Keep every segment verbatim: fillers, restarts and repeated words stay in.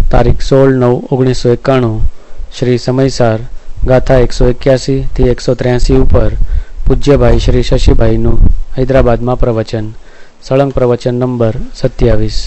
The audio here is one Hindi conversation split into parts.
તારીખ સોળ નવ ઓગણીસો એકાણું શ્રી સમયસાર ગાથા એકસો એક્યાસી થી એકસો ત્ર્યાસી ઉપર પૂજ્યભાઈ શ્રી શશીભાઈનું હૈદરાબાદમાં પ્રવચન. સળંગ પ્રવચન નંબર સત્યાવીસ.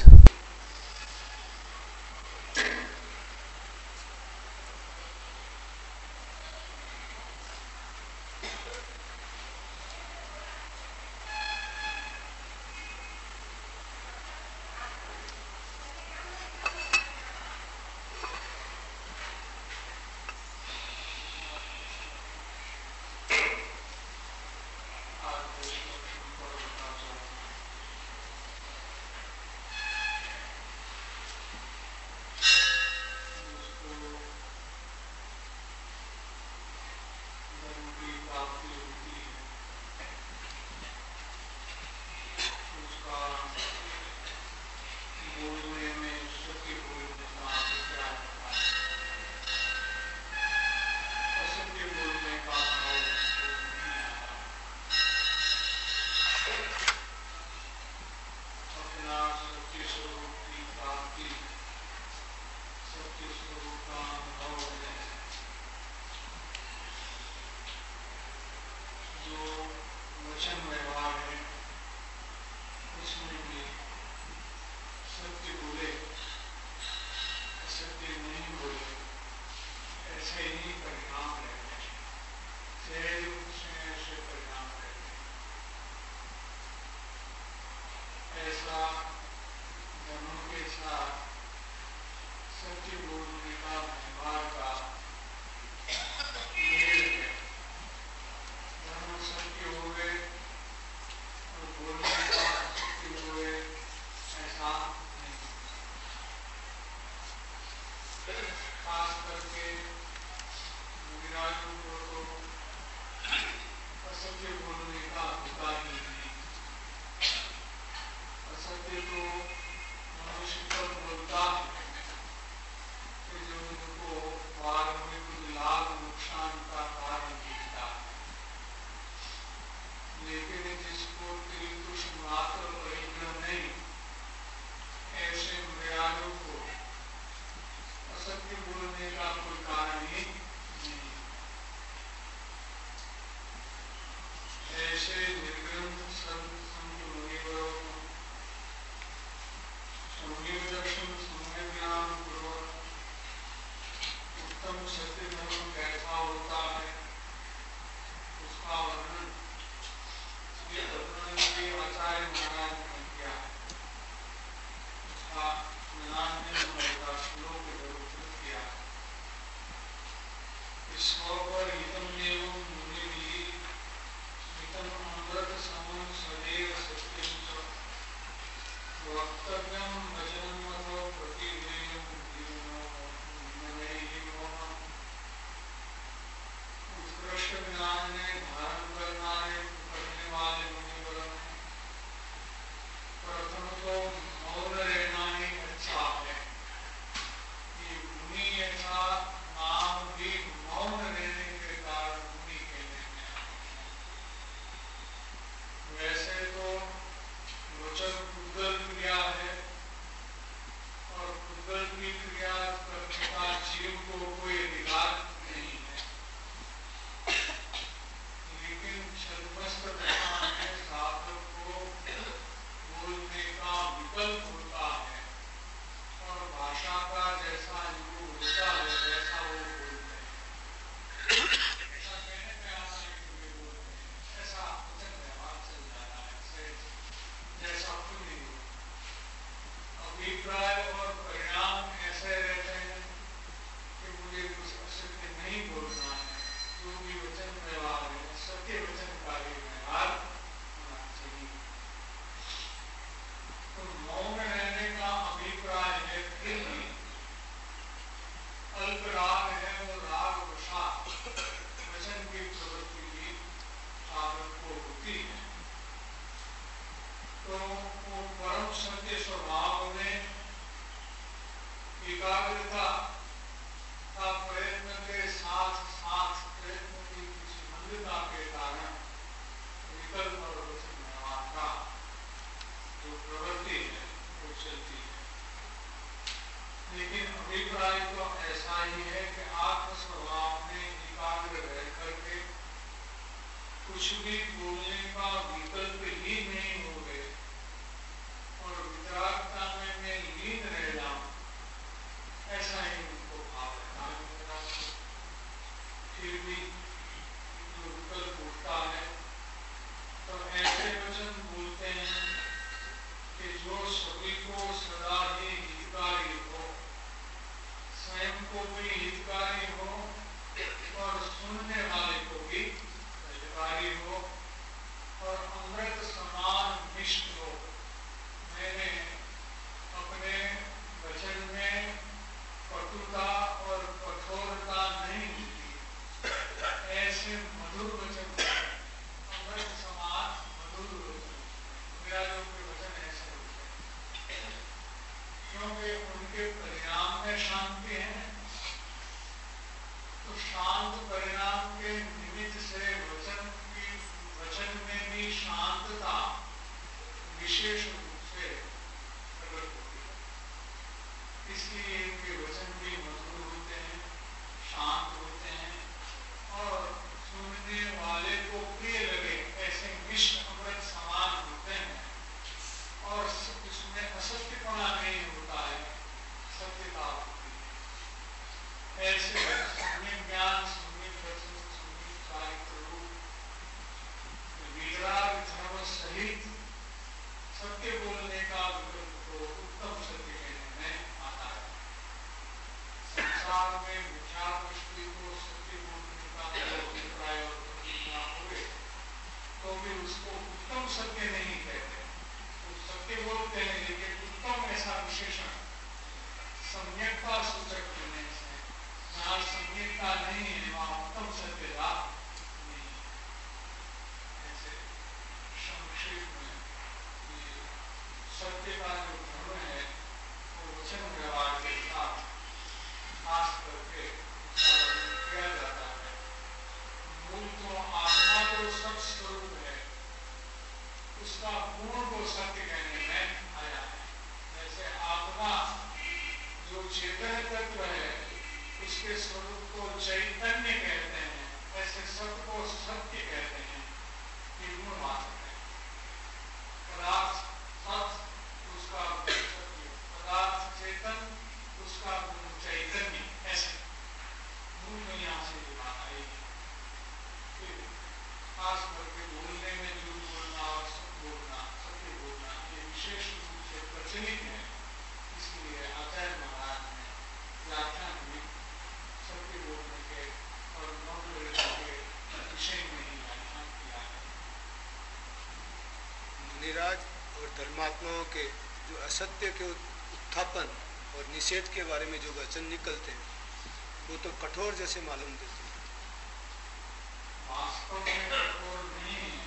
लेकिन अभी ऐसा ही है कि आत्म स्वभाव में एकाग्र रह करके कुछ भी बोलने का विकल्प ही नहीं हो गए और वितरागता में मैं लीन रह जाऊं, ऐसा ही उनको भाव रहता है। फिर भी जो विकल्प उठता है तो ऐसे वचन बोलते हैं कि जो सभी को सदा ही हितकारी हो, स्वयं को भी हितकारी हो और सुनने वाले को भी हितकारी हो और अमृत समान मिष्ट हो। मैंने अपने वचन में कटुता और कठोरता नहीं दी, ऐसे मधुर वचन, अमृत समान मधुर वचन, विराजों के वचन ऐसे होते हैं क्योंकि उनके परिणाम में शांति है। तो शांत परिणाम के निमित्त से वचन की वचन में भी शांतता विशेष रूप से प्रकट होती है। इसलिए इनके वचन भी मधुर होते हैं, शांत होते हैं और सुनने वाले को प्रिय लगे ऐसे मिष्ट अमृत समान होते हैं और इसमें असत्यपना नहीं होता है, सत्यता होती है। ऐसे सम्यक ज्ञान, सम्यक वचन, सम्यक चारित्र रूप, विराग धर्म सहित सत्य बोलने का विकल्प को उत्तम सत्य कहने में आता है। संसार में मिथ्या दृष्टि को सत्य बोलने का अभिप्राय और प्रतिज्ञा हुए तो भी उसको उत्तम सत्य नहीं कहते। तो सत्य बोलते हैं लेकिन उत्तम ऐसा विशेषण सम्यकता सूचक होने से, जहाँ सम्यकता नहीं है वहाँ उत्तम सत्यता नहीं है। ऐसे संक्षेप में ये सत्य का जो धर्म है वो वचन व्यवहार के साथ खास करके किया जाता है। मूल तो आत्मा जो सब स्वरूप है उसका पूर्ण को सत्य कहने में आया है। जैसे आत्मा जो चेतन तत्व है उसके स्वरूप को चैतन्य कहते हैं, ऐसे सत्य को सत्य कहते हैं। ये गुण मात्र है। पदार्थ सत्य उसका सत्य, पदार्थ चेतन उसका गुण चैतन्य, ऐसे मूल में यहाँ से ये बात आएगी। खास करके बोलने में झूठ बोलना और सत्य बोलना, सत्य बोलना ये विशेष रूप से प्रचलित है। इसलिए आचार्य महाराज ने व्याख्यान में सत्य बोलने के और मौन रहने के विषय में ही व्याख्यान किया है। मुनिराज और धर्मात्माओं के जो असत्य के उत्थापन और निषेध के बारे में जो वचन निकलते हैं वो तो कठोर जैसे मालूम देते हैं। वास्तव में कठोर नहीं है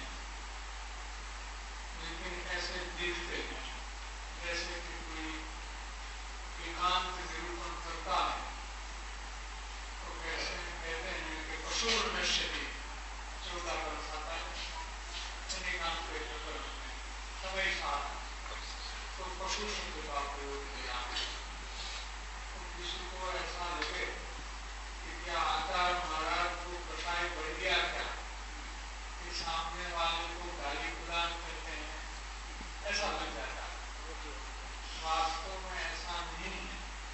लेकिन ऐसे दिखते हैं जैसे कि कोई एकांत निरूपण करता है तो कैसे कहते हैं कि पशुर नश्यति, चौदह वर्ष आता है एकांत के प्रकरण में समय साथ तो पशु शब्द का प्रयोग किया है। तो किसी को ऐसा लगे कि क्या आचार्य महाराज को कषाय बढ़ गया क्या, कि सामने वाले को गाली प्रदान करते हैं, ऐसा लग जाता है। वास्तव में ऐसा नहीं है।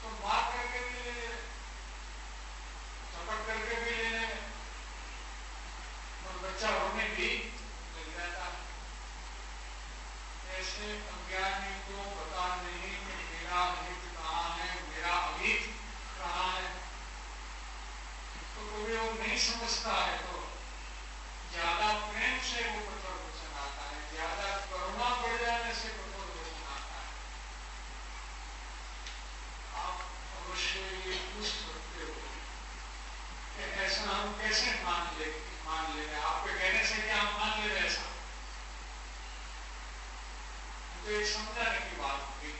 तो मार करके भी ले ले, चपट करके भी ले ले, और बच्चा रोने भी लग जाता है। ऐसे अज्ञानी को पता नहीं कि मेरा हित कहाँ है, मेरा अहित कहाँ है। तो कभी वो नहीं समझता है तो ज्यादा प्रेम से वो कठोर वचन आता है, ज्यादा करुणा बढ़ जाने से कठोर वचन आता है। आप अवश्य ये पूछ सकते हो कि ऐसा हम कैसे मान ले मान ले आपके कहने से क्या हम मान ले ऐसा? तो एक समझाने की बात होगी,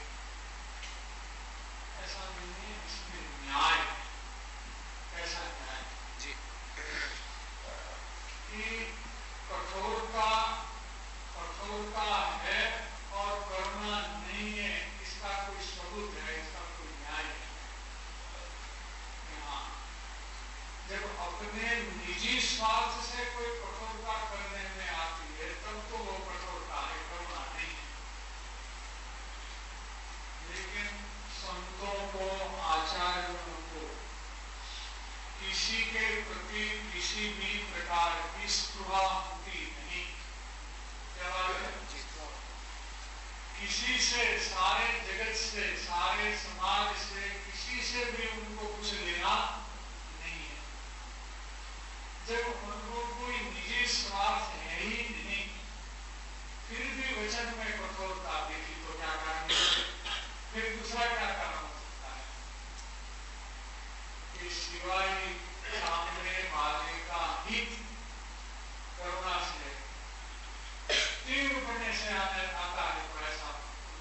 ऐसा नहीं है, इसमें न्याय है। कैसा न्याय जी कि कठोरता कठोरता है और करुणा नहीं है, इसका कोई सबूत है, इसका कोई न्याय है। हाँ, जब अपने निजी स्वार्थ से कोई कठोरता करने में आती है तब तो वो कठोरता है, करुणा नहीं है। लेकिन संतों को, आचार्यों को किसी के प्रति किसी भी प्रकार की स्पृहा होती नहीं। क्या बात है? किसी से, सारे जगत से, सारे समाज से, किसी से भी उनको कुछ लेना नहीं है। जब उनको कोई निजी स्वार्थ है ही नहीं, फिर भी वचन में कठोरता देखी तो क्या कारण है? फिर दूसरा क्या कारण हो सकता है कि सिवाय सामने वाले का हित करुणा से तीव्र बनने से आने आता है, तो ऐसा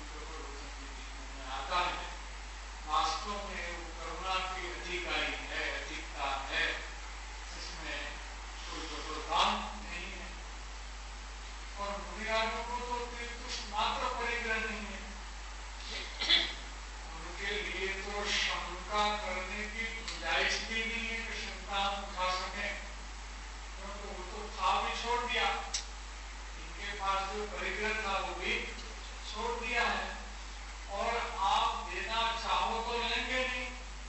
आता है। वास्तव में वो करुणा की अधिकारी है, अधिकता है, इसमें कोई कठोरता नहीं है। और मुनियारों को तो कुछ मात्र परिग्रह नहीं है, उनके लिए तो शंका करने की गुंजाइश भी नहीं है कि शंका उठा सके, क्योंकि वो तो था भी छोड़ दिया, इनके पास जो परिग्रह था वो भी छोड़ दिया है। और आप देना चाहो तो लेंगे नहीं,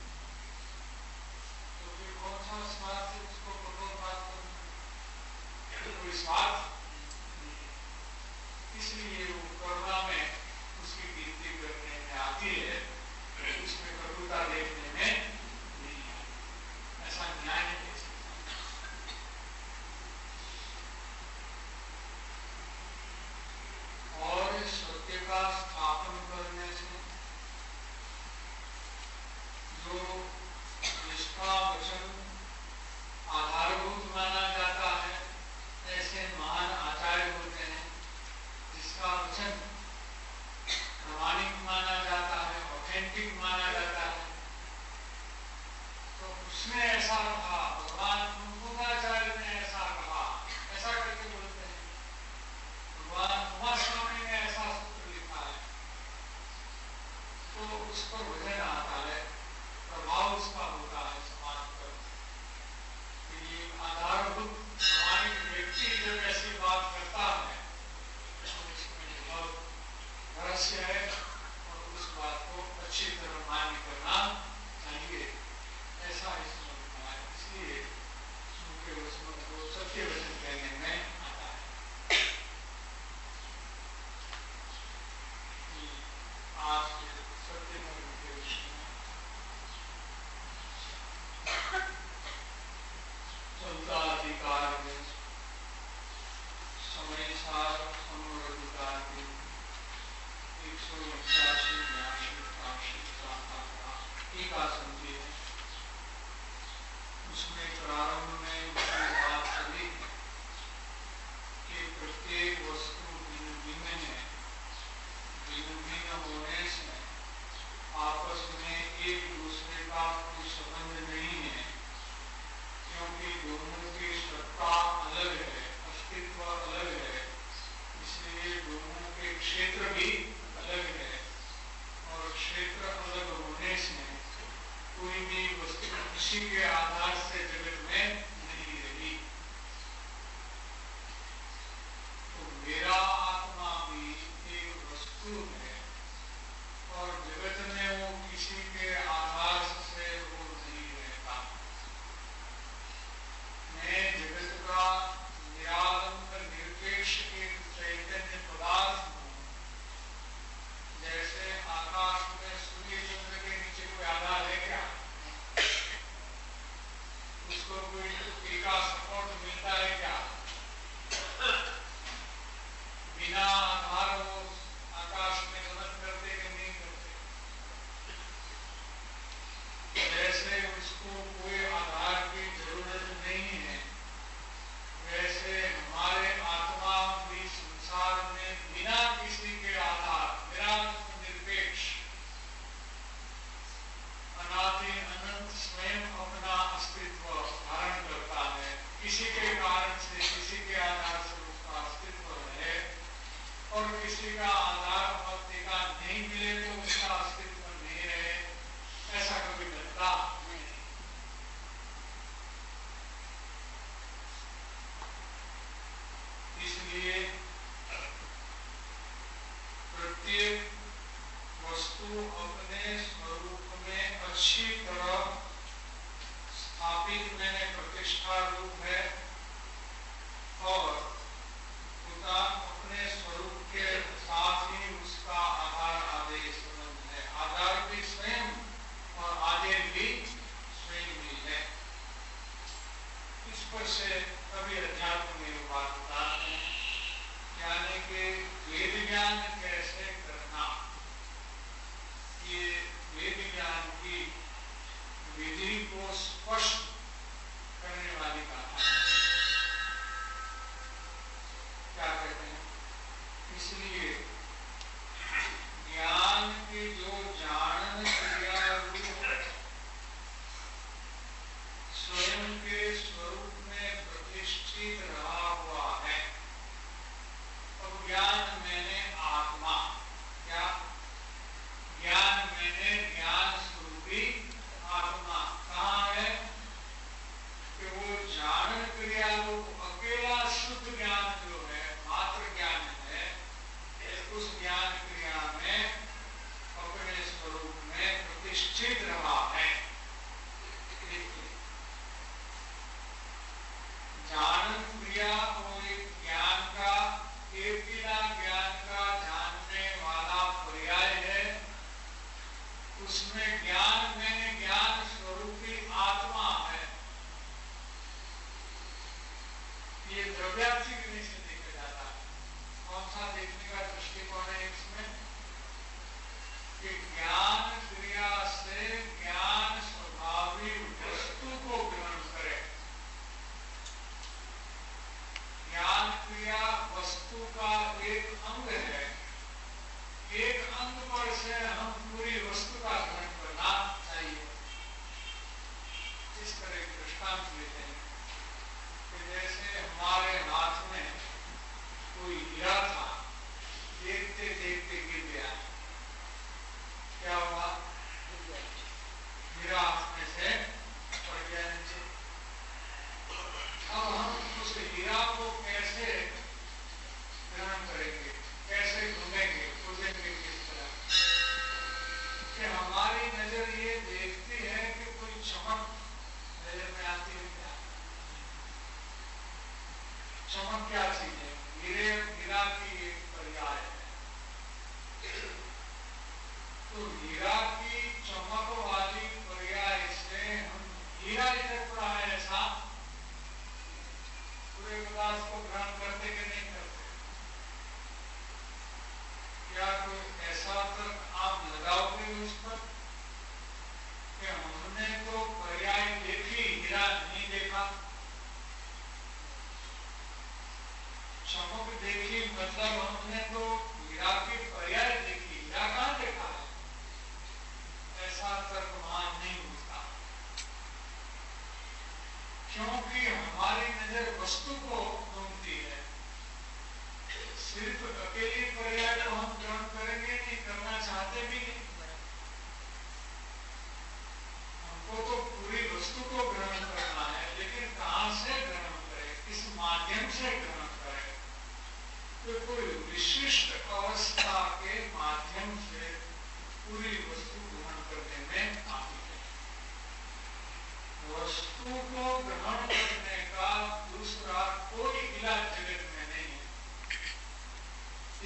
तो फिर कौन सा स्वार्थ है उसको कठोर बात करना? कोई स्वार्थ नहीं। इसलिए वो करुणा में उसकी गिनती करने में आती है, उसमें कटुता देखने में नहीं आती। ऐसा न्याय नहीं है। और सत्य का स्थापना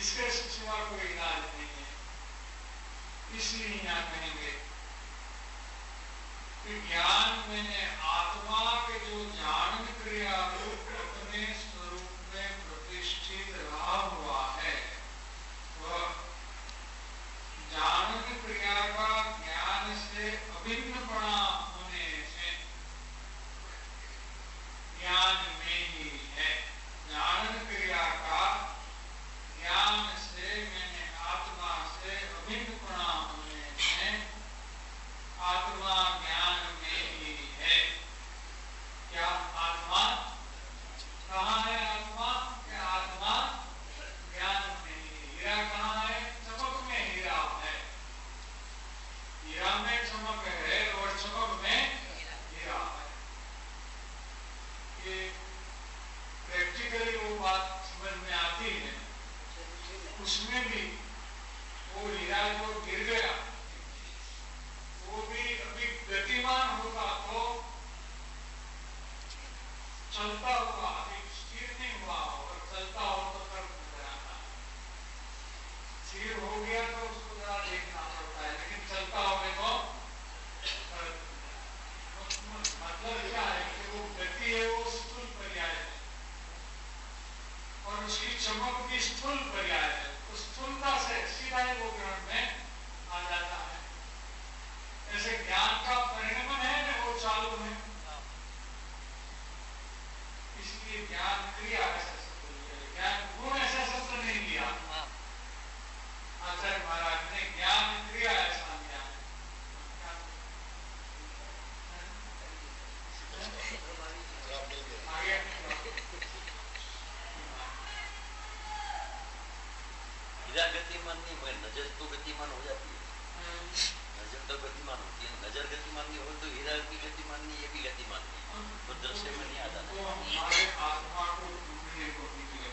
इसके सिवा कोई इलाज नहीं है। इसलिए यहाँ कहेंगे कि ज्ञान में आत्मा के जो जानन क्रिया रूप अपने स्वरूप में प्रतिष्ठित रहा हुआ है, वह जानन क्रिया का ज्ञान से अभिन्नपना होने से ज्ञान में ही है। जानन क्रिया का ज्ञान से मैंने आत्मा से अभिन्नपना होने से आत्मा ज्ञान में ही है। क्या आत्मा कहाँ है? आत्मा क्या आत्मा ज्ञान में ही। हीरा कहाँ है? चमक में हीरा है। हीरा में चमक है और चमक में हीरा है। ये प्रैक्टिकली वो बात समझ में आती है। उसमें भी वो हीरा जो गिर गया वो भी अभी गतिमान होगा तो चलता हुआ, अभी स्थिर नहीं हुआ हो, और चलता हो तो तब नजर आता है। स्थिर हो गया तो उसको जरा देखना पड़ता है, लेकिन चलता हो तो मतलब क्या है कि वो गति है वो स्थूल पर्याय है और उसकी चमक भी स्थूल पर्याय है। तो स्थूलता से सीधा ही वो ग्रहण में आ जाता है। ऐसे ज्ञान का परिणमन है ना, वो चालू है। इसलिए ज्ञान क्रिया ऐसा शब्द लिया, ज्ञान गुण ऐसा शब्द नहीं लिया। आचार्य महाराज ने ज्ञान क्रिया ऐसा लिया। आगे हीरा गतिमान नहीं हुए, नजर तो गतिमान हो जाती है। नजर तो गतिमान होती है, नजर गतिमान नहीं हो तो हीरा भी गतिमान नहीं, ये भी गतिमान नहीं, तो दृश्य में नहीं आता। तो हमारे आत्मा को ढूंढने को निकले।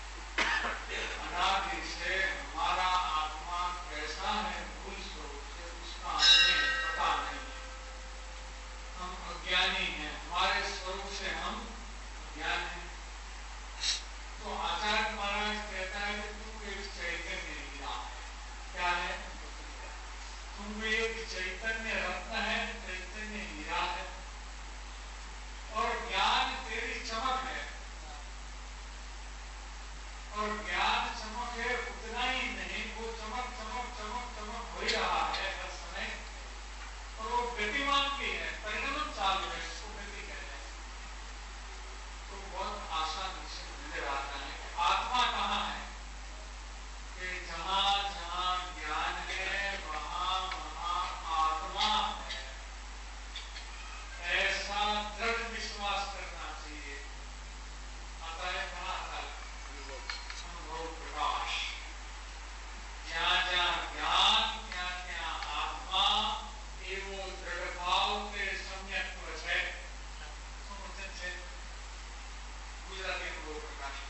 अनादि से हमारा आत्मा कैसा है मूल स्वरूप से उसका हमें पता नहीं है। हम अज्ञानी हैं, हमारे स्वरूप से हम अज्ञान हैं। तो आचार्य महाराज कहता है कि तुम एक चैतन्य हीरा है। क्या है? तुम एक चैतन्य रत्न है, चैतन्य हीरा है और ज्ञान तेरी चमक है। और ज्ञान चमक है उतना ही नहीं, वो चमक चमक चमक चमक हो ही रहा है हर समय और वो गतिमान भी है, परिणमन चालू है, उसको गति कहते हैं। तो बहुत आसानी से नजर आता है कि आत्मा कहाँ है, कि जहां जहां ज्ञान है वहां वहां आत्मा है। ऐसा दृढ़ विश्वास करना चाहिए। आता है कहाँ आता है? अनुभव प्रकाश। जहाँ जहाँ ज्ञान ત્યાં ત્યાં आत्मा एवं दृढ़ भाव के सम्यक्त्व है। समझते हैं? गुजराती अनुभव प्रकाश।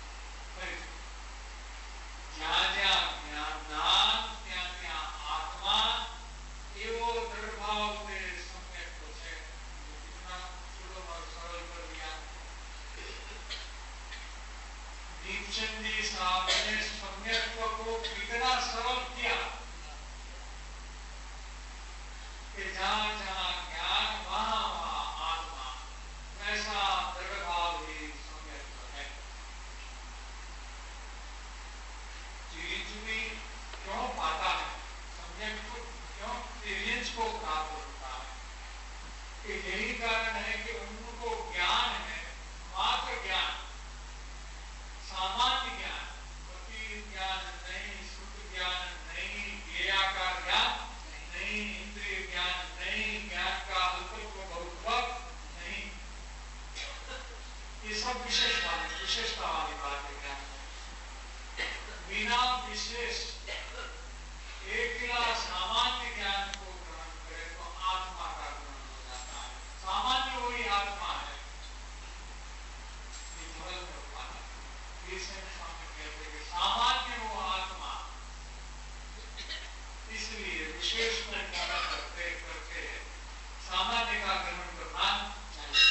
जहाँ जहाँ ज्ञान ત્યાં ત્યાં आत्मा एवं दृढ़ भाव के सम्यक्त्व है। कितना सुलभ और सरल कर दिया। दीपचंद जी साहब ने सम्यक्त्व को कितना सरल किया कि जहाँ जहाँ ज्ञान वहाँ वहाँ आत्मा, वैसा दृढ़ भाव ही सम्यक्त्व है। चीज भी क्यों पाता है, सम्यक्त्व क्यों एक्सपीरियंस को प्राप्त होता है, कि यही कारण है कि उनको ज्ञान है, मात्र ज्ञान, सामान्य ज्ञान, गति ज्ञान नहीं, शुद्ध ज्ञान नहीं, ज्ञेयाकार ज्ञान नहीं, इंद्रिय ज्ञान नहीं, ज्ञान का अल्पत्व बहुत्व नहीं। ये सब विशेष वाली विशेषता वाली बात है। ज्ञान बिना विशेष एक गिलास सामान्य ज्ञान को ग्रहण करे तो आत्मा का ग्रहण हो जाता है। सामान्य वही आत्मा है। सामान्य वो आत्मा, इसलिए विशेष में करते करते सामान्य का ग्रहण करना चाहिए।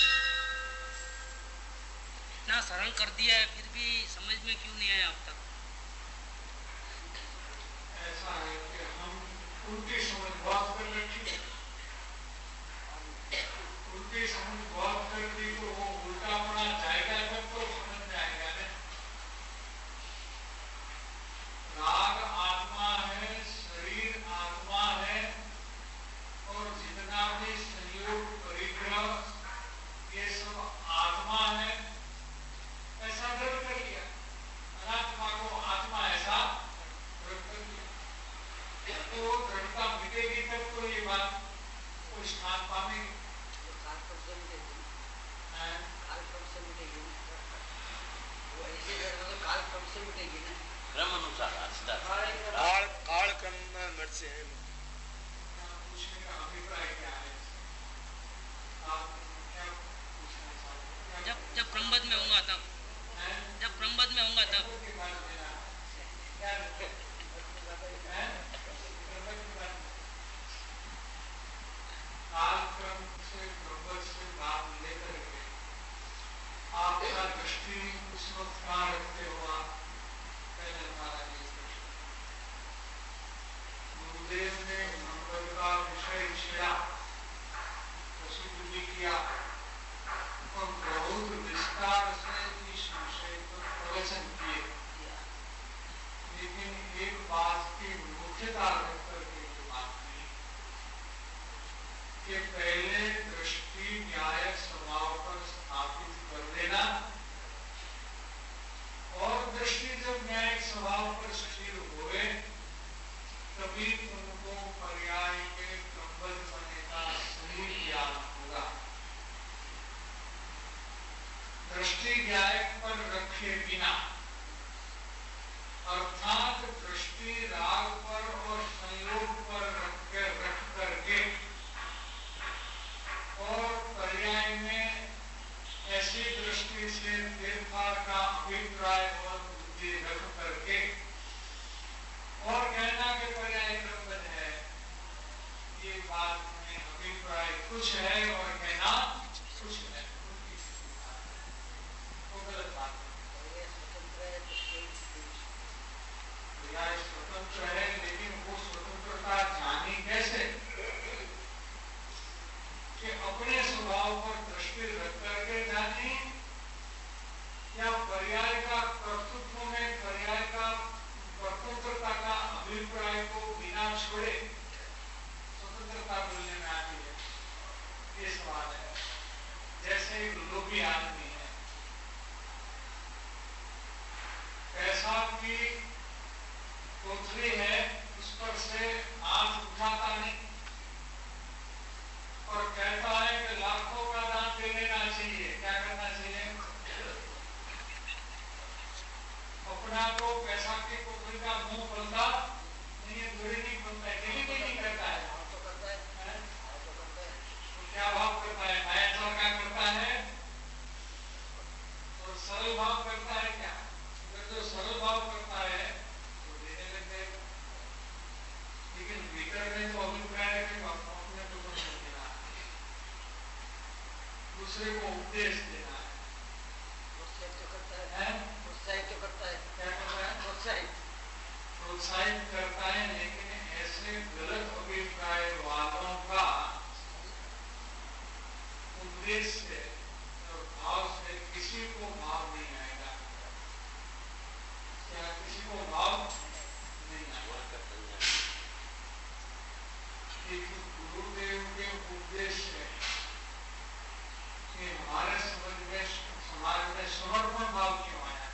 इतना सरल कर दिया है फिर भी समझ में क्यों नहीं आया अब तक? स्वतंत्रता रख करके जो बात नहीं कि पहले दृष्टि न्याय स्वभाव पर स्थापित कर देना, और दृष्टि जब न्यायिक स्वभाव पर स्थिर हुए तभी तुमको पर्याय के क्रमबद्ध होने का सही ज्ञान होगा। दृष्टि न्याय पर रखे बिना, अर्थात दृष्टि राग पर और संयोग पर रख कर रख करके और पर्याय में ऐसी दृष्टि से तीर्थार का अभिप्राय और बुद्धि रख करके और कहना के पर्याय क्रमबद्ध है, ये बात में अभिप्राय कुछ है और कहना कुछ है, वो गलत बात है। पर्याय स्वतंत्र है, लेकिन वो स्वतंत्रता जानी कैसे कि अपने स्वभाव पर दृष्टि रख करके जानी, या पर्याय का कर्तृत्व में पर्याय का स्वतंत्रता का अभिप्राय को बिना छोड़े स्वतंत्रता बोलने में आती है, ये सवाल है। जैसे एक लोभी आदमी है, पैसा की कोठरी है, उस पर से हाथ उठाता नहीं और कहता है कि लाखों का दान दे देना चाहिए। क्या करना चाहिए? अपना को पैसा की कोठरी का मुंह खोलता नहीं है, दूरी नहीं खोलता है, दिल्ली भी नहीं करता है, तो करता है, है? तो क्या भाव करता है? मायाचार क्या करता है? और सरल भाव करता है। क्या अगर जो सरल भाव करता है तो देने लग जाएगा, लेकिन भीतर में तो अभिप्राय है कि अपने को तो नहीं देना, दूसरे को उपदेश देना है, प्रोत्साहित तो करता है, प्रोत्साहित तो करता है। क्या करता है? प्रोत्साहित प्रोत्साहित करता है, लेकिन ऐसे गलत अभिप्राय वालों का उपदेश से और भाव से किसी को भाव नहीं आएगा। क्या किसी को भाव नहीं आएगा? गुरुदेव के उपदेश से कि हमारे समझ में समाज में समर्पण भाव क्यों आया?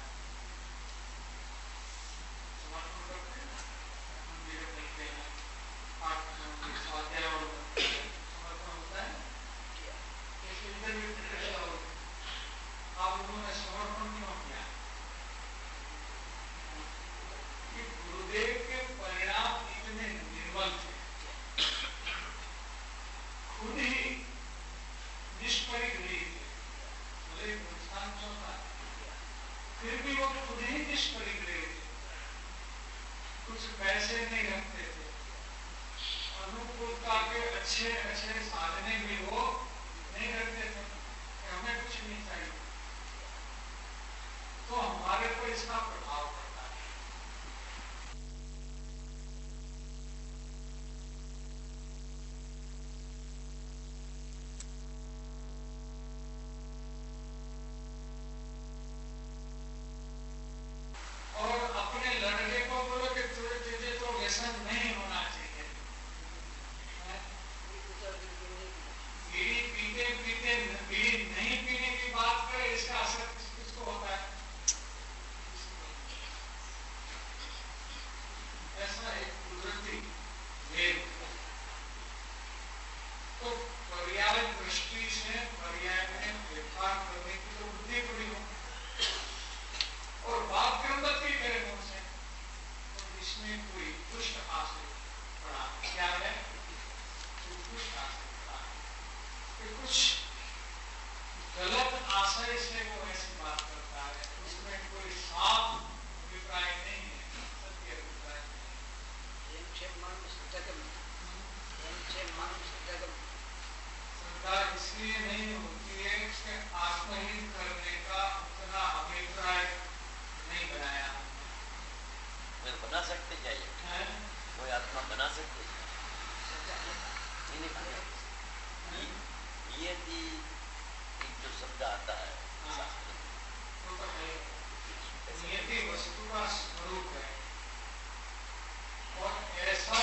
समर्पण करते हैं ना, मंदिर मिलते हैं, पाठ स्वाध्याय और समर्पण होता है, इधर भी प्रतिष्ठा होती है। आप लोगों ने समर्पण क्यों किया? कि गुरुदेव के परिणाम इतने निर्मल थे, खुद ही निष्परिग्रही थे, भले नुकसान चौथा, फिर भी वो खुद ही निष्परिग्रही थे, कुछ पैसे नहीं रखते थे, अनुकूलता के अच्छे अच्छे साधने भी वो नहीं रखते थे, हमें कुछ नहीं चाहिए। तो हमारे पर इसका प्रभाव पड़ता है। और अपने लड़के को बोलो कि तुझे तुझे तो व्यसन नहीं होना चाहिए, बीड़ी पीते पीते बीड़ी नहीं पीने की बात करे, इसका असर किसको होता है? ऐसा एक कुदरती भेद। तो पर्याय दृष्टि से पर्याय में व्यापार करने की तो बुद्धि पड़ी हो और बात क्रमबद्ध भी करे मुझसे, तो इसमें कोई दुष्ट आशय पड़ा। क्या है? दुष्ट आशय पड़ा कि कुछ गलत आशय से वो ऐसी बात करता है, उसमें कोई साफ अभिप्राय नहीं है, सत्य अभिप्राय नहीं। श्रद्धा इसलिए नहीं होती है कि आत्महीन करने का उतना अभिप्राय नहीं बनाया। फिर बना सकते क्या ये? कोई आत्मा बना सकते? नियति एक जो शब्द आता है शास्त्र में, तो है नियति वस्तु का स्वरूप है, और ऐसा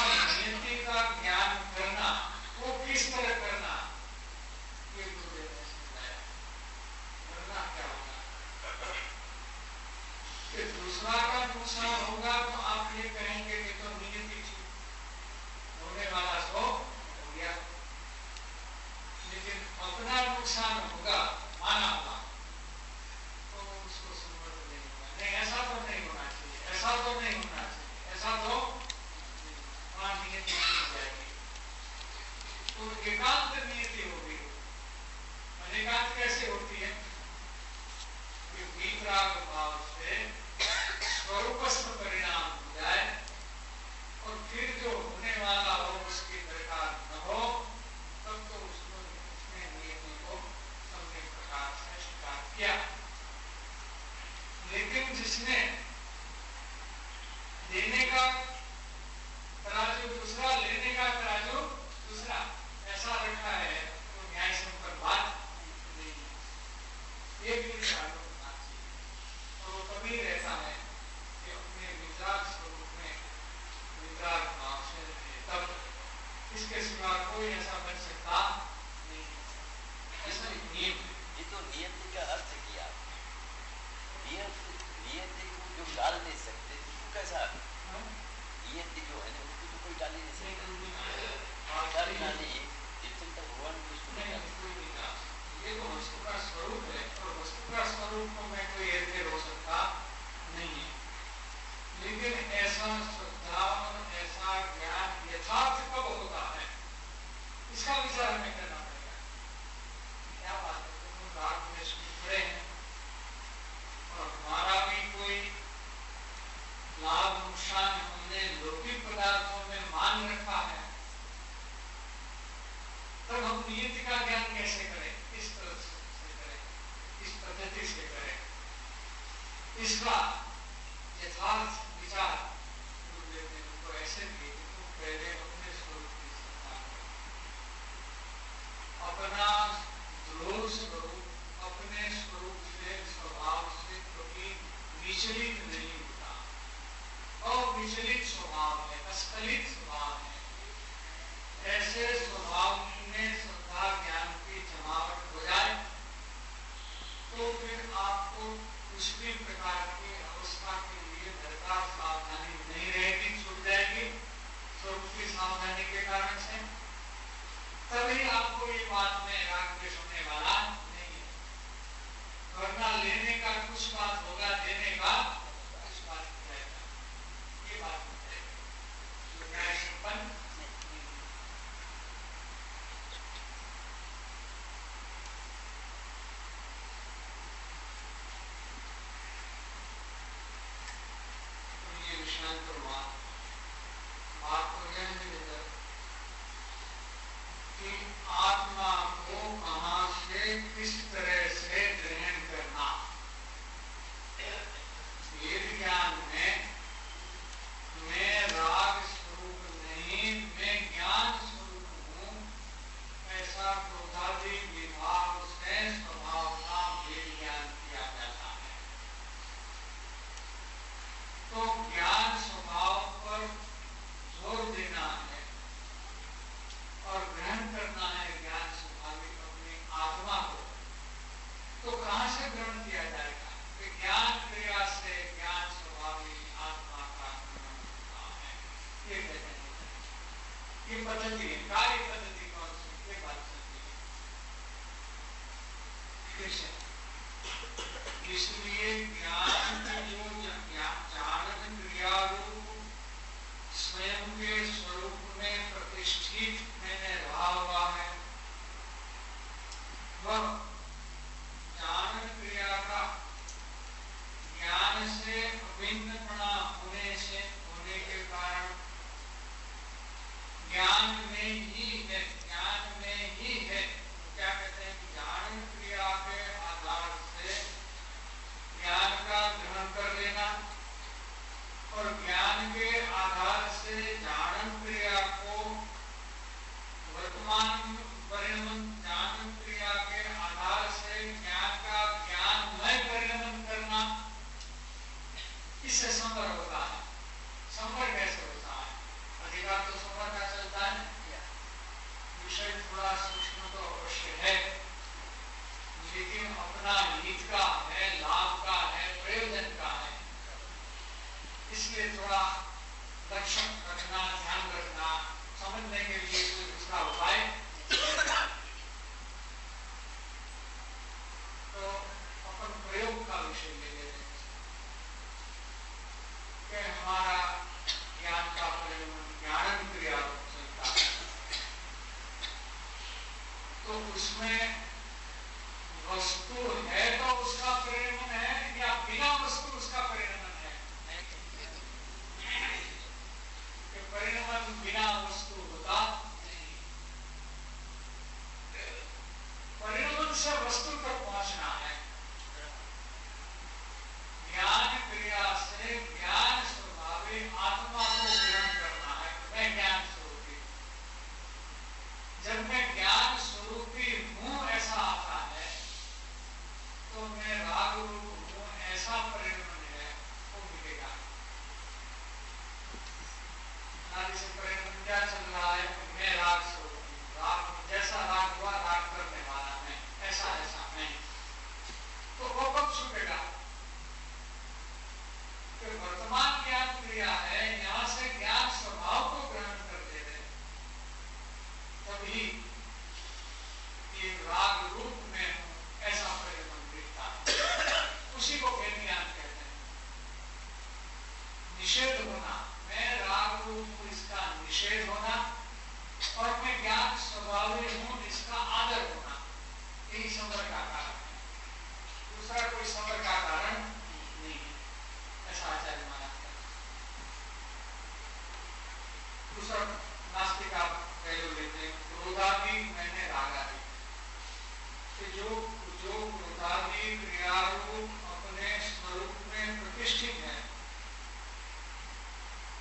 ये जो है ना उसको तो कोई डाल ही नहीं सकता। डाल ना नहीं चिंतन भगवान को उसको नहीं डाल सकता। ये तो वस्तु का स्वरूप है और वस्तु का स्वरूप को मैं कोई हेरफेर हो सकता नहीं है। लेकिन ऐसा श्रद्धा और ऐसा ज्ञान यथार्थ कब होता है इसका विचार हमें करना पड़ेगा। क्या बात है, तुम राग में खड़े हैं और हमारा भी कोई लाभ नुकसान हमने लौकिक पदार्थों में मान रखा है, तब हम नियति का ज्ञान कैसे करें? इस तरह से करें, इस पद्धति से करें। इसका यथार्थ विचार गुरुदेव ने उनको ऐसे दिए कि तुम पहले अपने स्वरूप की श्रद्धा करो, अपना ध्रुव स्वरूप अपने स्वरूप से स्वभाव से कभी विचलित नहीं होता। अविचलित स्वभाव है, अस्खलित स्वभाव है। ऐसे स्वभाव में श्रद्धा ज्ञान की जमावट हो जाए तो फिर आपको कुछ भी प्रकार की अवस्था के लिए दरकार सावधानी नहीं रहेगी, छूट जाएगी स्वरूप की सावधानी के कारण से। तभी आपको ये बात में राग द्वेष होने वाला नहीं है, वरना लेने का कुछ बात होगा, देने का कुछ बात रहेगा। ये बात जो न्याय संपन्न शांत हुआ। बात तो यह है कि आत्मा को कहां से किस तरह से ग्रहण करना। वेद ज्ञान में मैं राग स्वरूप नहीं, मैं ज्ञान स्वरूप हूं, ऐसा क्रोधादि विभाग से स्वभाव का वेद ज्ञान किया जाता है। तो ज्ञान स्वभाव पर जोर देना है और ग्रहण करना है ज्ञान स्वाभाविक अपनी आत्मा को। तो कहां से ग्रहण किया जाएगा? ज्ञान क्रिया से ज्ञान स्वाभाविक आत्मा का ग्रहण होता है। ये कहते हैं ये पद्धति है, कार्य पद्धति कौन सी? ये बात समझिए। इसलिए ज्ञान की जो जानन क्रिया रूप स्वयं के स्वरूप में प्रतिष्ठित मैंने रहा हुआ है, वह जानन क्रिया का ज्ञान से अभिन्नपना होने से होने के कारण ज्ञान में ही है, ज्ञान में ही है। क्या कहते हैं? ज्ञान क्रिया के आधार से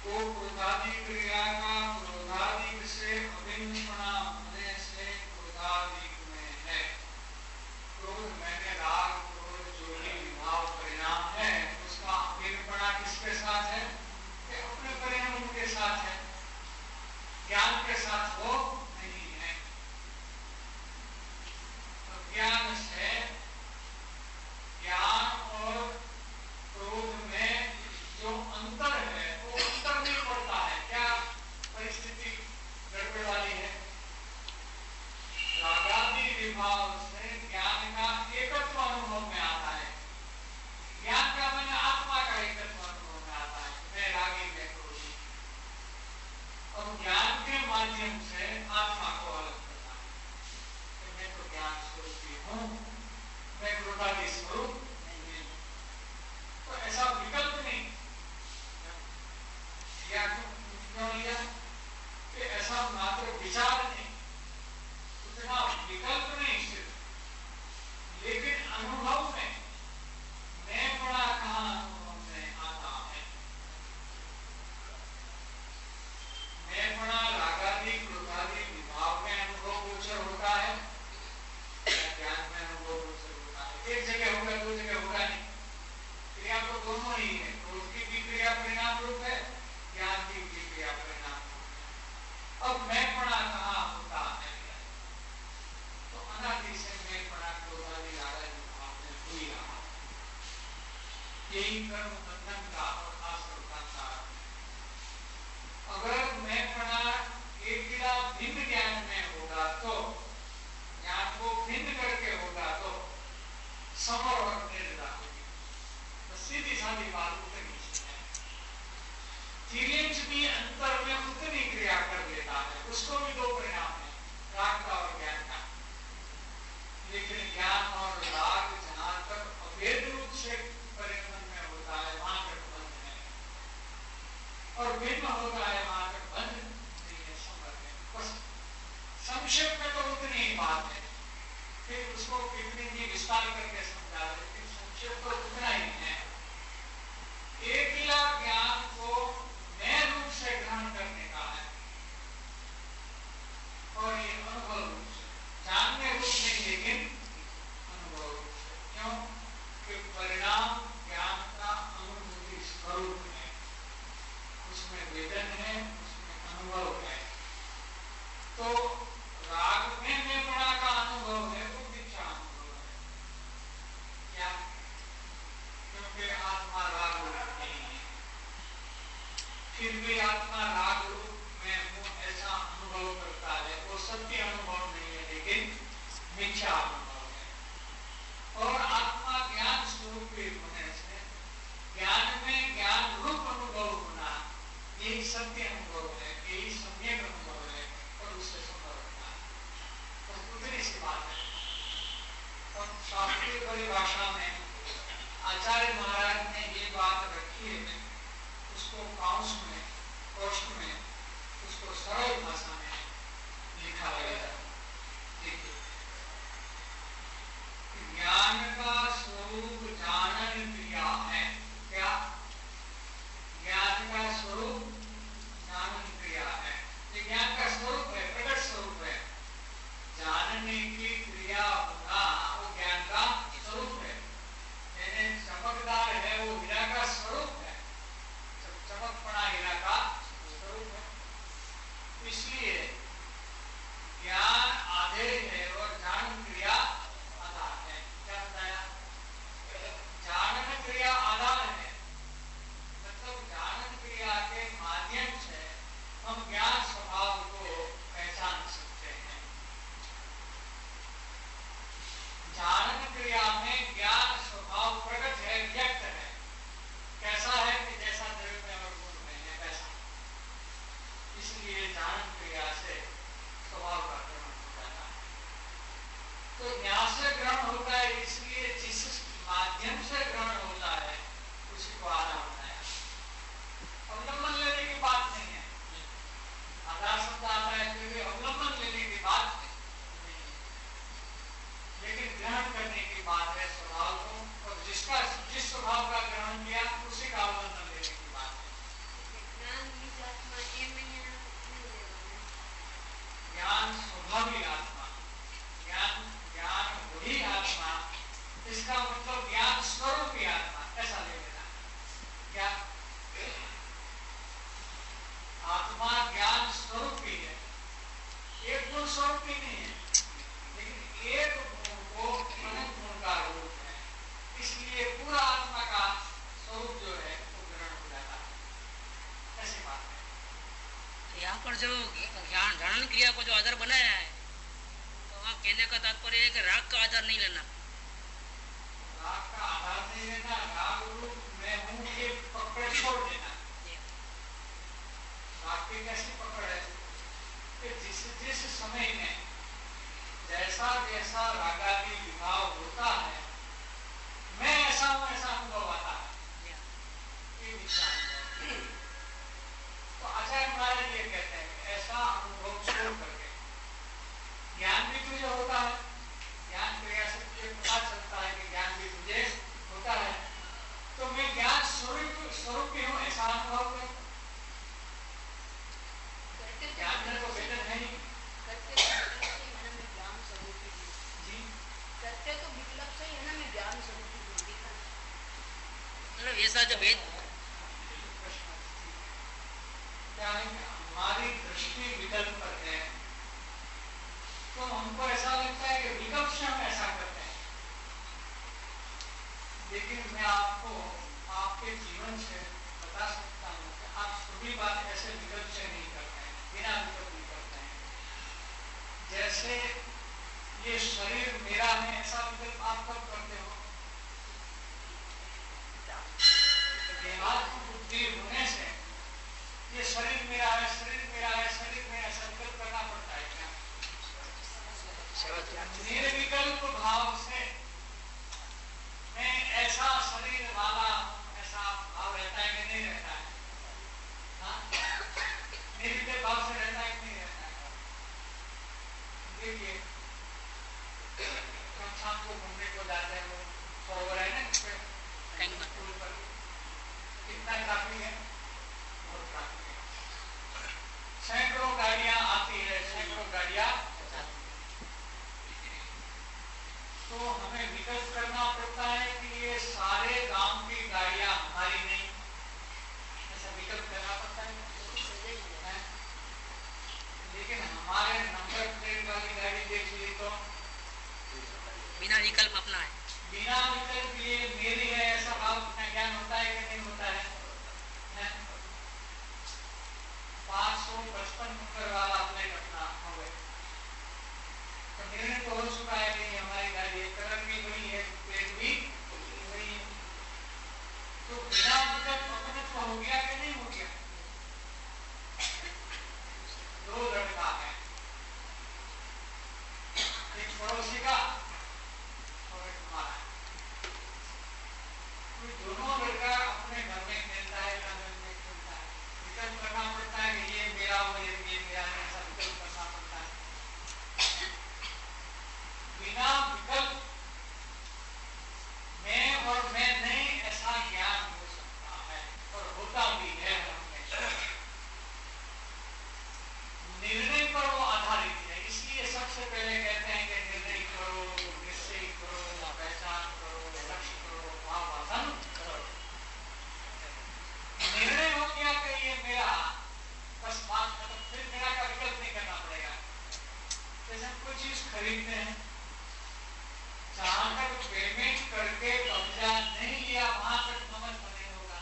तो क्रोधादि क्रिया का क्रोधादि से अभिन्नपना होने से क्रोधादि में है। क्रोध मैंने राग क्रोध जो भी विभाव परिणाम है उसका अभिन्नपना किसके साथ है? कि अपने परिणाम के साथ है, ज्ञान के साथ वो नहीं है। तो ज्ञान से ज्ञान और क्रोध में जो अंतर है वो अंतर नहीं पड़ता है। क्या परिस्थिति गड़बड़ वाली है? रागादि विभाव से ज्ञान का एकत्व अनुभव में आता है। ज्ञान का मैंने आत्मा का एकत्व अनुभव में आता है, मैं रागी मैं क्रोधी। और ज्ञान के माध्यम से आत्मा को अलग करता है कि मैं तो ज्ञान स्वरूपी हूं, मैं क्रोधादि स्वरूप नहीं हूं। तो ऐसा विकल्प नहीं या क्यों लिया कि ऐसा मात्र विचार नहीं, उतना विकल्प नहीं सिर्फ, लेकिन अनुभव में मैं पड़ा कहां अनुभव में आता है। मैं पड़ा रागादि क्रोधादि विभाव में अनुभव गोचर होता है, ज्ञान में अनुभव गोचर होता है। एक जगह होगा दो जगह होगा नहीं, क्रिया तो दोनों ही है। क्रोध की भी क्रिया परिणाम रूप है, ज्ञान की भी क्रिया परिणाम रूप है। अब मैं पड़ा कहां होता है? तो अनादि से मैं पड़ा क्रोधादि रागादि विभाव में हुई रहा। यही कर्म बंधन का और आश्रम का कारण है। अगर मैं पड़ा एक गिला भिन्न ज्ञान में होगा तो ज्ञान को भिन्न करके होगा तो समर और निर्णय होगी। तो सीधी साधी बात उतनी है। फीलिंग्स भी अंतर में उतनी क्रिया कर लेता है, उसको भी दो परिणाम है, राग का और ज्ञान का। लेकिन ज्ञान और राग जहां तक अभेद रूप से परिवर्तन में होता है वहां तक बंद है, और भिन्न होता है वहां तक बंद नहीं है, संबंध है। बस संक्षेप में तो उतनी ही बात है, फिर उसको कितनी भी विस्तार करके समझा, लेकिन संक्षेप तो उतना ही है। एक ही ज्ञान को नए रूप से ग्रहण करने का है, और ये अनुभव रूप से, जानने रूप नहीं लेकिन अनुभव रूप से। क्यों कि परिणाम ज्ञान का अनुभूति स्वरूप है, उसमें वेदन है, उसमें अनुभव है। तो राग में मैं पड़ा का अनुभव है वो मिथ्या अनुभव है। क्या? क्योंकि आत्मा राग रूप नहीं है, फिर भी आत्मा राग रूप में हूं ऐसा अनुभव करता है। वो सत्य अनुभव नहीं है लेकिन मिथ्या अनुभव है। और आत्मा ज्ञान स्वरूप होने से ज्ञान में ज्ञान रूप अनुभव होना यही सत्य अनुभव है, यही सम्यक अनुभव है, और उससे संभव होता है। तो उतनी सी बात है। और शास्त्रीय परिभाषा में आचार्य महाराज ने ये बात रखी है, उसको काउंस में कोष्ठ में उसको सरल भाषा में लिखा गया। देखिए, ज्ञान का स्वरूप जानन क्रिया है। क्या? ज्ञान का स्वरूप जानन क्रिया है। ये ज्ञान का स्वरूप है, प्रकट स्वरूप है। जानने की क्रिया होना वो ज्ञान का स्वरूप है। यानी चमकदार है वो हीरा का स्वरूप है, चमकपना हीरा का भी नहीं है, लेकिन एक गुण को अनंत गुण का रूप है, इसलिए पूरा आत्मा का स्वरूप जो है वो ग्रहण हो जाता है। ऐसी बात है। यहाँ पर जो ज्ञान ध्यान क्रिया को जो आधार बनाया है, तो वहाँ कहने का तात्पर्य है कि राग का आधार नहीं लेना। राग का आधार नहीं लेना, राग रूप मैं हूँ ये पकड़ छोड़ देना। राग की कैसी पकड़ है कि जिस जिस समय में जैसा जैसा रागादि विभाव होता है, मैं ऐसा हूँ ऐसा अनुभव आता है, ये विचार। तो आचार्य महाराज ये कहते हैं कि ऐसा अनुभव छोड़ करके ज्ञान भी तुझे होता है, ज्ञान क्रिया से तुझे पता चलता है कि ज्ञान भी तुझे होता है, तो मैं ज्ञान स्वरूप स्वरूप भी हूँ ऐसा अनुभव कर। ज्ञान में तो भेदन है ही। करते तो विकल्प में ज्ञान स्वरूप जी करते तो विकल्प से है ना मैं ज्ञान स्वरूप मतलब ऐसा जो भेद क्या है कि हमारी दृष्टि विकल्प पर है, तो हमको ऐसा लगता है कि विकल्प से हम ऐसा करते हैं, लेकिन मैं आपको आपके जीवन से बता सकता हूँ कि आप सभी बात ऐसे विकल्प से नहीं करते हैं, बिना विकल्प नहीं करते हैं। जैसे ये शरीर मेरा है ऐसा विकल्प आप कब करते हो? देहात्म बुद्धि होने से ये शरीर मेरा है, शरीर मेरा है, शरीर में ऐसा विकल्प करना पड़ता है क्या? निर्विकल्प भाव से मैं ऐसा शरीर वाला ऐसा भाव रहता है कि नहीं रहता है? हाँ? निर्विकल्प भाव से रहता है कि नहीं रहता है? देखिए हम शाम को घूमने को जाते हैं, वो सरोवर है ना पुल पर, कितना ट्रैफिक है? बहुत ट्रैफिक है, सैकड़ों गाड़ियां आती है, सैकड़ों गाड़ियां जाती है। तो हमें विकल्प करना पड़ता है कि ये सारे गांव की गाड़ियां हमारी नहीं, ऐसा विकल्प करना पड़ता है, है? लेकिन हमारे नंबर प्लेट वाली गाड़ी देख ली तो बिना विकल्प अपना है, बिना विकल्प ये मेरी है ऐसा भाव ज्ञान होता है कि नहीं होता है? पांच सौ पचपन नंबर वाला प्लेट अपना हो गए, तो निर्णय तो हो चुका है कि हमारी गाड़ी है, कलर भी वही है, प्लेट भी वही है, तो बिना विकल्प अपने तो हो गया कि नहीं हो गया? दो लड़का है, एक पड़ोसी का और एक हमारा, दोनों लड़का अपने घर में खेलता है, घर में खेलता है, विकल्प करना पड़ता है कि ये मेरा हो ये मेरा है, ऐसा विकल्प करना पड़ता है। बिना विकल्प मैं और मैं नहीं ऐसा ज्ञान हो सकता है और होता भी है हमेशा। निर्णय पर वो आधारित है, इसलिए सबसे पहले कहते हैं कि निर्णय करो, निश्चय करो, पहचान करो, लक्ष्य करो, भावाधन करो। निर्णय हो गया कि ये मेरा, बस बात मतलब फिर मेरा का विकल्प नहीं करना पड़ेगा। जैसे हम कोई चीज खरीदते हैं, जहां तक पेमेंट करके कब्जा नहीं लिया वहां तक नमन नहीं होगा,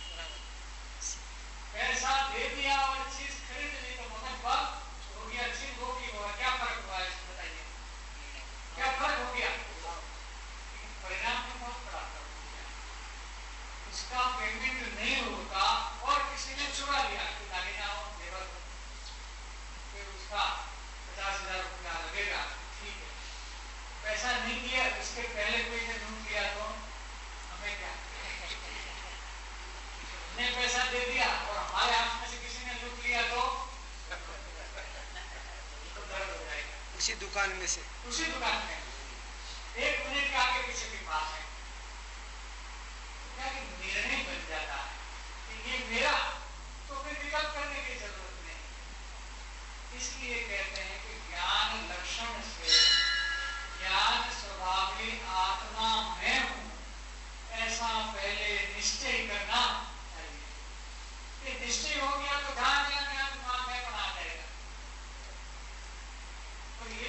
पैसा दे दिया और चीज खरीद ली तो मगन बात हो गया, चीज होगी होगा, क्या फर्क हुआ है बताइए, क्या फर्क हो गया? परिणाम में बहुत बड़ा फर्क हो गया, उसका पेमेंट नहीं होगा और किसी ने चुरा लिया कि दागिना हो जेवर, फिर उसका पचास हजार रुपया लगेगा, ठीक है, पैसा नहीं दिया, उसके पहले कोई ने लूट लिया तो हमें क्या? ने पैसा दे दिया और हमारे हाथ में से किसी ने लूट लिया तो दर्द हो जाएगा। उसी दुकान में से उसी दुकान में एक मिनट के आगे पीछे के पास है, क्या निर्णय बन जाता है कि ये मेरा, तो फिर विकल्प करने की जरूरत नहीं। इसलिए कहते हैं कि ज्ञान लक्षण से, ज्ञान स्वभावी आत्मा मैं हूं ऐसा पहले निश्चय करना चाहिए। ये निश्चय हो गया तो ध्यान ध्यान ध्यान दिमाग में बना जाएगा, और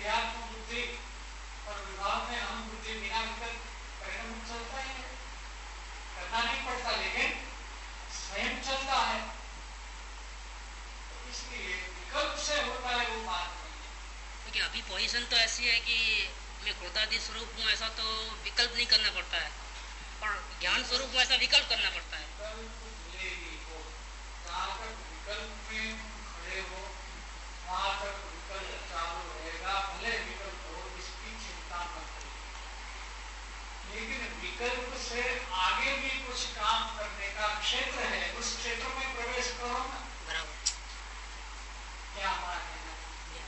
देहात्म बुद्धि और विभाग में हम बुद्धि बिना विकल्प परिणाम चलता ही है, करना नहीं पड़ता लेकिन स्वयं चलता है। तो इसलिए विकल्प से होता है वो बात नहीं है। क्योंकि अभी पोजीशन तो ऐसी है कि मैं क्रोधादि स्वरूप हूँ, ऐसा तो विकल्प नहीं करना पड़ता है, और ज्ञान स्वरूप में ऐसा विकल्प करना पड़ता है। विकल्प भले ही हो, जहाँ तक विकल्प में खड़े हो वहाँ तक विकल्प चालू रहेगा, भले विकल्प हो इसकी चिंता मत करिए। लेकिन विकल्प से आगे भी कुछ काम करने का क्षेत्र है, उस क्षेत्र में प्रवेश करो ना। बराबर। क्या हमारा कहना है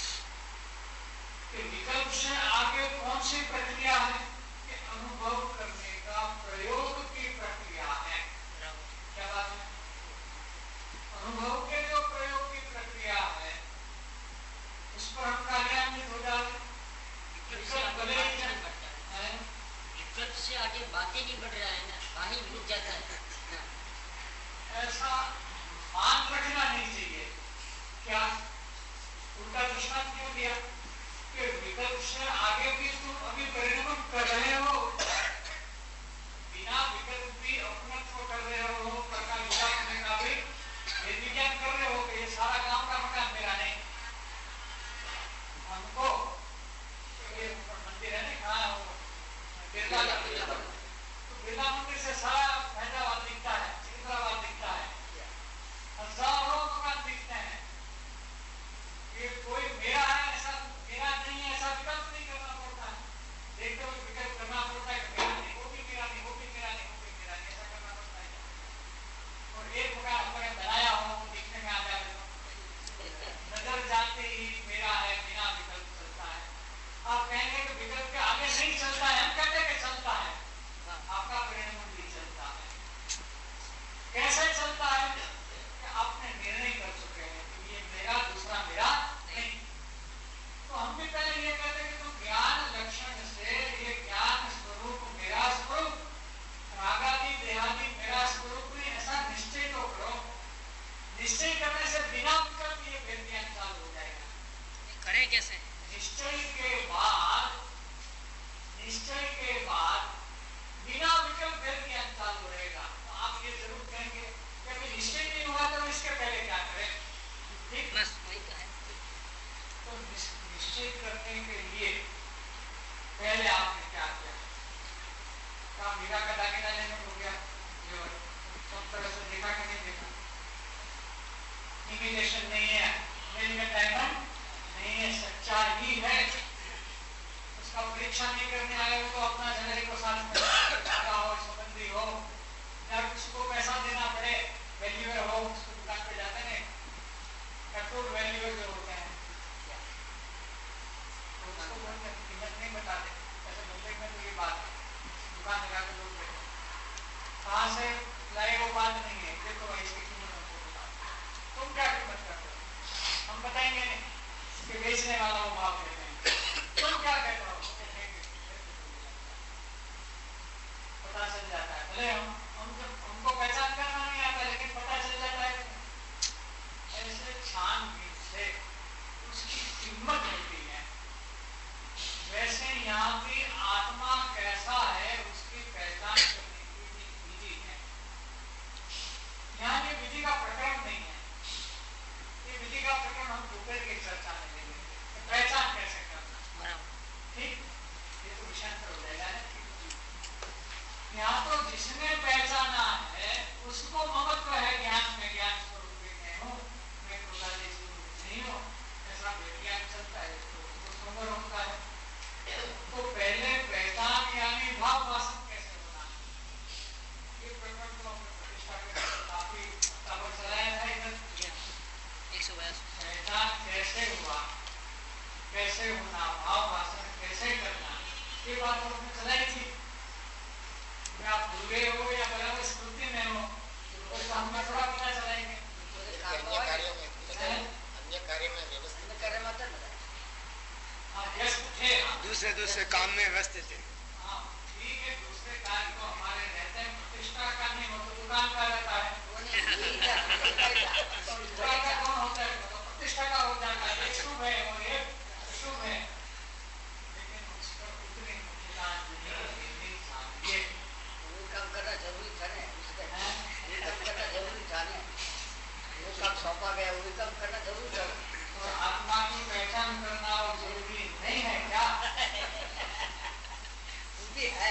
कि विकल्प से आगे कौन सी प्रक्रिया है कि अनुभव करने का प्रयोग की प्रक्रिया है। क्या बात है? अनुभव के जो प्रयोग की प्रक्रिया है उस पर हम कार्यान्वित हो जाते। विकल्प भले ही है, विकल्प से आगे बातें नहीं बढ़ रहा है ना, वहीं मिल जाता है। ऐसा मान रखना नहीं चाहिए। क्या उल्टा दृष्टांत क्यों दिया कि विकल्प से आगे भी तुम अभी परिणाम कर रहे हो, बिना विकल्प भी अपनत्व कर रहे हो, प्रकार विचार करने का भी विज्ञान कर रहे हो कि ये सारा काम का मकान मेरा नहीं। हमको ये मंदिर है ना, कहाँ हो बिरला तो बिरला मंदिर से सारा हैदराबाद दिखता है, सिकंदराबाद दिखता है, हजारों मकान दिखते हैं। ये कोई मेरा है ऐसा मेरा नहीं है ऐसा विकल्प नहीं करना पड़ता है। देखते हुए विकल्प करना पड़ता है कि मेरा नहीं, वो भी मेरा नहीं, वो भी मेरा नहीं, वो भी मेरा नहीं, ऐसा करना पड़ता है। और एक मकान अपने बनाया हो वो दिखने में आ जाए तो नजर जाते ही मेरा है, बिना विकल्प चलता है। आप कहेंगे कि विकल्प के आगे नहीं चलता है, हम कहते हैं कि चलता है, आपका परिणाम भी चलता है। कैसे चलता है कि आपने निर्णय कर चुके हैं कि ये मेरा, दूसरा मेरा नहीं। तो हम भी पहले ये कहते हैं कि तुम ज्ञान लक्षण से ये ज्ञान स्वरूप मेरा स्वरूप, रागादि देहादि मेरा स्वरूप नहीं, ऐसा निश्चय तो करो। निश्चय करने से बिना विकल्प ये भेद ज्ञान चालू हो जाएगा। करें कैसे? निश्चय के बाद निश्चय के बाद बिना विकल्प भेद ज्ञान चालू रहेगा। तो आप ये जरूर कहेंगे कि अभी निश्चय नहीं हुआ तो इसके पहले क्या करें? ठीक, बस वही तो है। तो निश्चय करने के लिए पहले आपने क्या किया? क्या मीरा का दागिना लेने हो गया? सब तरह से देखा कि नहीं देखा? इमिटेशन नहीं है, डायमंड नहीं है, सच्चा ही है। उसका परीक्षा नहीं करने आए हो तो अपना जनरी को साथ में हो, संबंधी हो या उसको पैसा देना पड़े, वैल्यूअर हो, उसको दुकान पे जाते हैं कंट्रोल वैल्यूअर जो होते हैं तो उसको बोलते हैं कीमत नहीं बताते। ऐसे मुंबई में तो ये बात है, दुकान लगा के लोग बैठे कहाँ से लाए वो बात नहीं है, देखो इसकी कीमत हमको बता, तुम क्या कीमत करते हो? हम बताएंगे नहीं कि बेचने वाला वो भाव देते हैं, तुम क्या कहते हो? पता चल जाता है। भले हम हम हमको पहचान करना नहीं आता लेकिन पता चल जाता है। ऐसे छानबीन से उसकी कीमत होती है। वैसे यहाँ भी आत्मा कैसा है उसकी पहचान करने की भी विधि है। यहाँ ये विधि का प्रकरण नहीं है, ये विधि का प्रकरण हम दोपहर की चर्चा में लेंगे, पहचान कैसे करना। ठीक, ये तो विषयांतर हो जाएगा ना। यहाँ तो जिसने पहचाना है उसको ममत्व है ज्ञान में, ज्ञान स्वरूप में हूँ मैं, क्रोधादि स्वरूप नहीं हूँ, ऐसा ज्ञान चलता है तो सुंदर होता है। तो पहले पहचान यानी भाव वासन कैसे होना है, ये प्रकरण को हमने प्रतिष्ठा के काफी हफ्ता चलाया था इधर। पहचान कैसे हुआ, कैसे होना, भाव वासन कैसे करना, ये बात हमने चलाई थी। आप भूल गए हो या बराबर स्मृति में हो तो हमने थोड़ा पता चलाएंगे। अन्य कार्यों में अन्य कार्य में व्यवस्थित कार्य में आप व्यस्त थे, दूसरे दूसरे काम में व्यस्त थे। हाँ ठीक है, दूसरे कार्य को हमारे रहते हैं, प्रतिष्ठा का नहीं हो तो दुकान का रहता है, दुकान का कौन होता है तो प्रतिष्ठा का हो जाता है। एक शुभ है और एक शुभ है, लेकिन उस पर उतनी मुख्यता नहीं देनी चाहिए। वो काम करना जरूरी था ना, उसका वो काम करना जरूरी था ना, वो काम सौंपा गया वही काम करना जरूरी था। तो आत्मा की पहचान करना और जरूरी नहीं है क्या? वो भी है,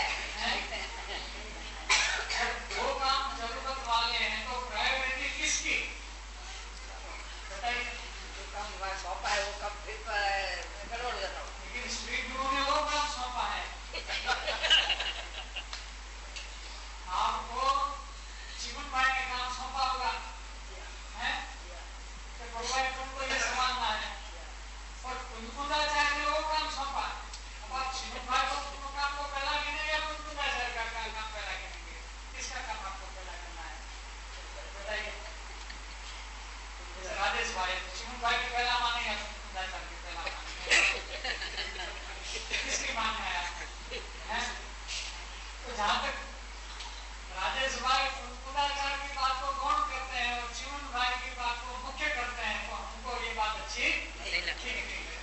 वो काम जरूरत वाले हैं तो प्रायोरिटी किसकी बताइए? जो काम हमारा सौंपा है वो काम फिर गड़बड़ हो जाता हूँ। लेकिन श्री गुरु ने वो काम सौंपा है आपको, जीवन भाई ने काम सौंपा होगा है तो भगवान तुमको ये संभालना है, और कुंकुदाचार्य ने वो काम सौंपा। अब आप जीवन भाई को तुम काम को पहला गिनेंगे या कुंकुदाचार्य का काम पहला गिनेंगे? किसका काम आपको पहला करना है बताइए? राजेश भाई जीवन भाई के पहला मानेंगे, कुंकुदाचार्य के पहला मानेंगे, किसकी मानना है आपको? तो जहां तक राजेश भाई कुंकुदाचार्य की बात को गौण करते हैं और जीवन भाई की बात को मुख्य करते हैं, तो हमको ये बात अच्छी नहीं लगती।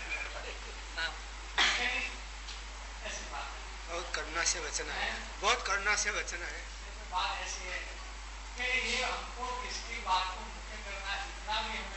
ऐसी बात बहुत करुणा से वचन है, बहुत करुणा से वचन है। बात ऐसी है कि ये हमको किसकी बात को मुख्य करना जितना भी हम